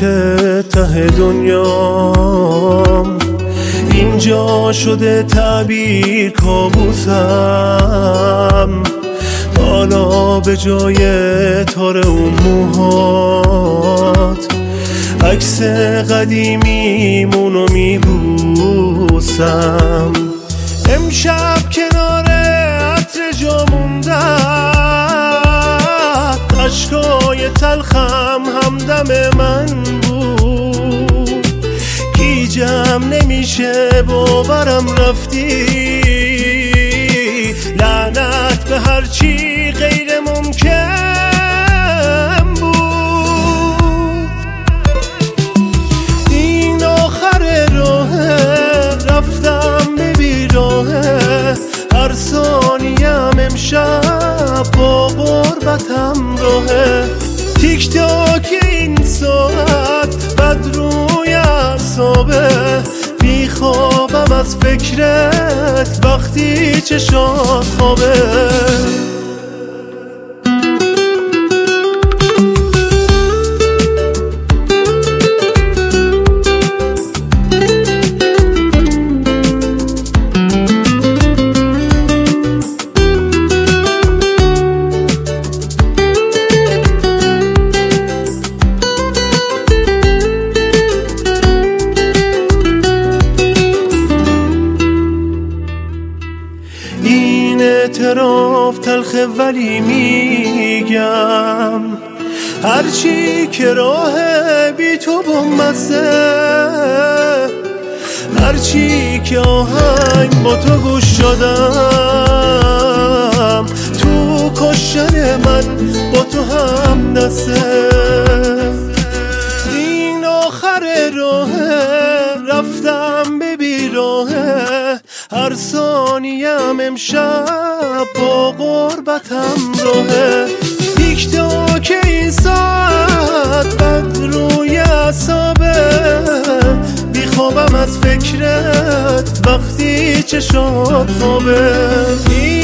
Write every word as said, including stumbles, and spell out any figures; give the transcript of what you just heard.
کوچه ته دنیام، اینجا شده تعبیر کابوسم. حالا به جای تار اون موهات عکس قدیمیمونو میبوسم. امشب کنار عطر جا موندم، عشقای تلخم همدم من بود. گیجم نمیشه باورم رفتی، لعنت به هرچی غیر ممکن بود. این آخر راهه، رفتم به بیراهه، هر ثانیم امشب با غربتم راهه. تیک تاک این ساعت بد روی اعصابه، بیخوابم از فکرت وقتی چشات خوابه. این اعتراف تلخه ولی میگم، هرچی که راه بی تو بامزه، هرچی که آهنگ با تو گوش شدم، تو کشتن من با تو هم دسته. این آخر راهه، رفتم به بیراهه، هر ثانیم امشب با غربتم راهه. تیک تاک این ساعت بد روی اعصابه، بیخوابم از فکرت وقتی چشات خوابه.